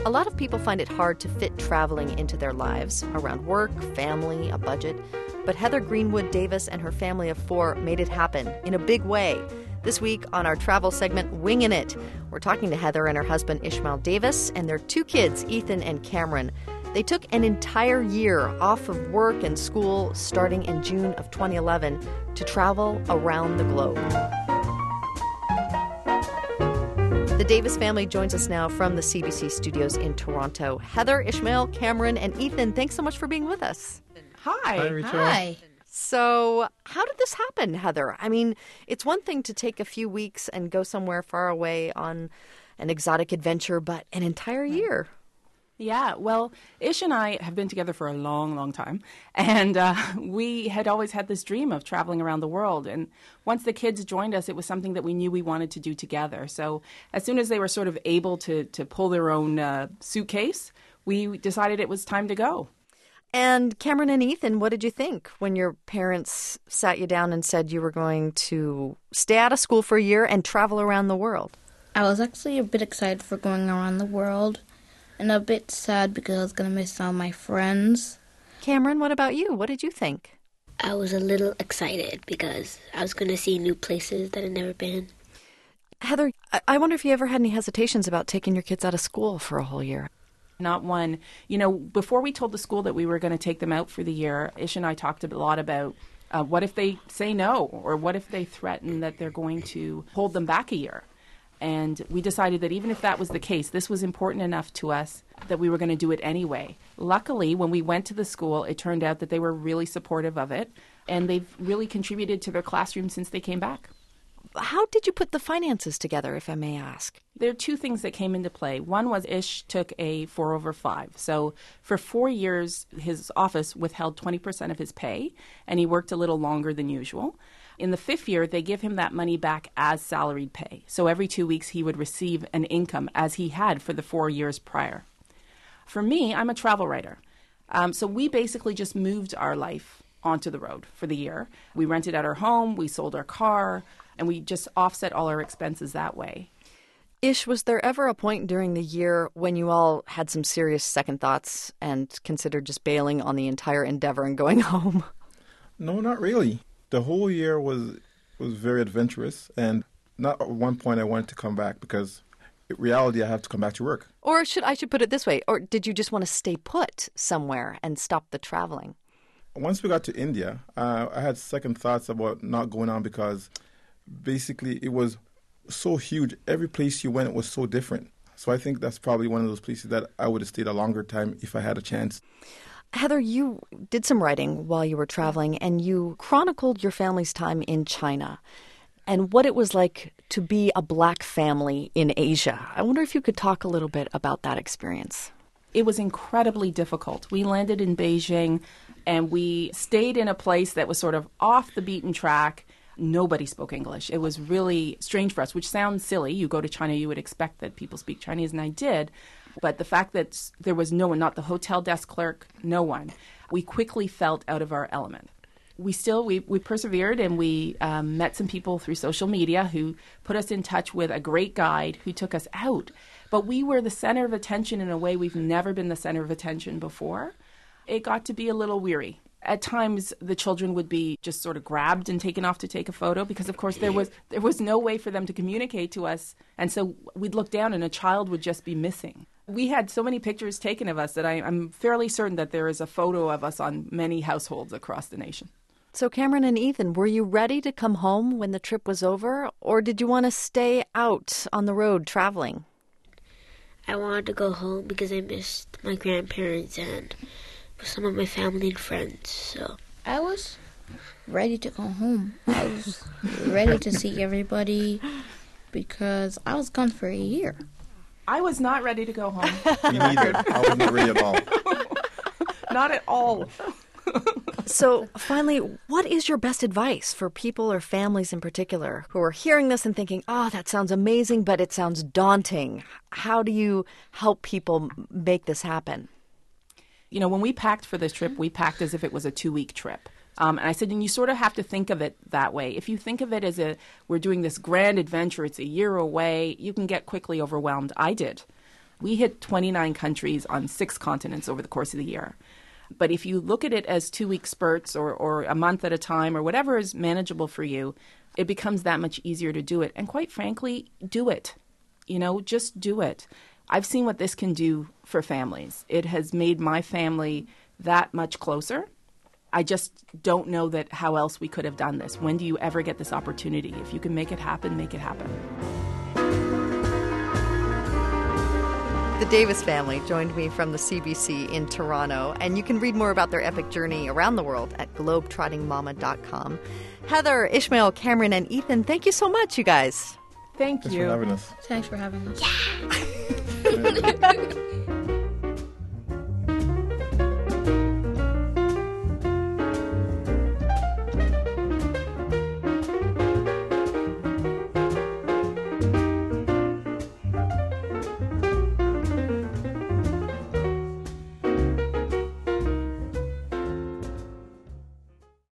A lot of people find it hard to fit traveling into their lives around work, family, a budget. But Heather Greenwood Davis and her family of 4 made it happen in a big way. This week on our travel segment, Wingin' It, we're talking to Heather and her husband Ishmael Davis and their 2 kids, Ethan and Cameron. They took an entire year off of work and school starting in June of 2011 to travel around the globe. The Davis family joins us now from the CBC studios in Toronto. Heather, Ishmael, Cameron, and Ethan, thanks so much for being with us. Hi. Hi, Rachel. Hi. So how did this happen, Heather? I mean, it's one thing to take a few weeks and go somewhere far away on an exotic adventure, but an entire year. Yeah, well, Ish and I have been together for a long, long time, and we had always had this dream of traveling around the world, and once the kids joined us, it was something that we knew we wanted to do together. So as soon as they were sort of able to pull their own suitcase, we decided it was time to go. And Cameron and Ethan, what did you think when your parents sat you down and said you were going to stay out of school for a year and travel around the world? I was actually a bit excited for going around the world and a bit sad because I was going to miss all my friends. Cameron, what about you? What did you think? I was a little excited because I was going to see new places that I'd never been. Heather, I wonder if you ever had any hesitations about taking your kids out of school for a whole year. Not one. You know, before we told the school that we were going to take them out for the year, Ish and I talked a lot about what if they say no, or what if they threaten that they're going to hold them back a year. And we decided that even if that was the case, this was important enough to us that we were going to do it anyway. Luckily, when we went to the school, it turned out that they were really supportive of it, and they've really contributed to their classroom since they came back. How did you put the finances together, if I may ask? There are 2 things that came into play. One was Ish took a 4/5. So for 4 years, his office withheld 20% of his pay, and he worked a little longer than usual. In the 5th year, they give him that money back as salaried pay. So every 2 weeks, he would receive an income as he had for the 4 years prior. For me, I'm a travel writer. So we basically just moved our life onto the road for the year. We rented out our home, we sold our car, and we just offset all our expenses that way. Ish, was there ever a point during the year when you all had some serious second thoughts and considered just bailing on the entire endeavor and going home? No, not really. The whole year was very adventurous, and not at one point I wanted to come back because in reality I have to come back to work. Or I should put it this way, or did you just want to stay put somewhere and stop the traveling? Once we got to India, I had second thoughts about not going on because basically it was so huge. Every place you went was so different. So I think that's probably one of those places that I would have stayed a longer time if I had a chance. Heather, you did some writing while you were traveling, and you chronicled your family's time in China and what it was like to be a Black family in Asia. I wonder if you could talk a little bit about that experience. It was incredibly difficult. We landed in Beijing, and we stayed in a place that was sort of off the beaten track. Nobody spoke English. It was really strange for us, which sounds silly. You go to China, you would expect that people speak Chinese, and I did. But the fact that there was no one, not the hotel desk clerk, no one, we quickly felt out of our element. We persevered, and we met some people through social media who put us in touch with a great guide who took us out. But we were the center of attention in a way we've never been the center of attention before. It got to be a little weary. At times, the children would be just sort of grabbed and taken off to take a photo because, of course, there was no way for them to communicate to us. And so we'd look down and a child would just be missing. We had so many pictures taken of us that I'm fairly certain that there is a photo of us on many households across the nation. So Cameron and Ethan, were you ready to come home when the trip was over, or did you want to stay out on the road traveling? I wanted to go home because I missed my grandparents and some of my family and friends. So I was ready to go home. I was ready to see everybody because I was gone for a year. I was not ready to go home. Me neither. I wasn't ready at all. Not at all. So finally, what is your best advice for people or families in particular who are hearing this and thinking, oh, that sounds amazing, but it sounds daunting? How do you help people make this happen? You know, when we packed for this trip, we packed as if it was a 2-week trip. And I said, and you sort of have to think of it that way. If you think of it as we're doing this grand adventure, it's a year away, you can get quickly overwhelmed. I did. We hit 29 countries on 6 continents over the course of the year. But if you look at it as 2-week spurts or a month at a time or whatever is manageable for you, it becomes that much easier to do it. And quite frankly, do it. Just do it. I've seen what this can do for families. It has made my family that much closer. I just don't know that how else we could have done this. When do you ever get this opportunity? If you can make it happen, make it happen. The Davis family joined me from the CBC in Toronto, and you can read more about their epic journey around the world at globetrottingmama.com. Heather, Ishmael, Cameron, and Ethan, thank you so much, you guys. Thanks for having us. Thanks for having us. Yeah.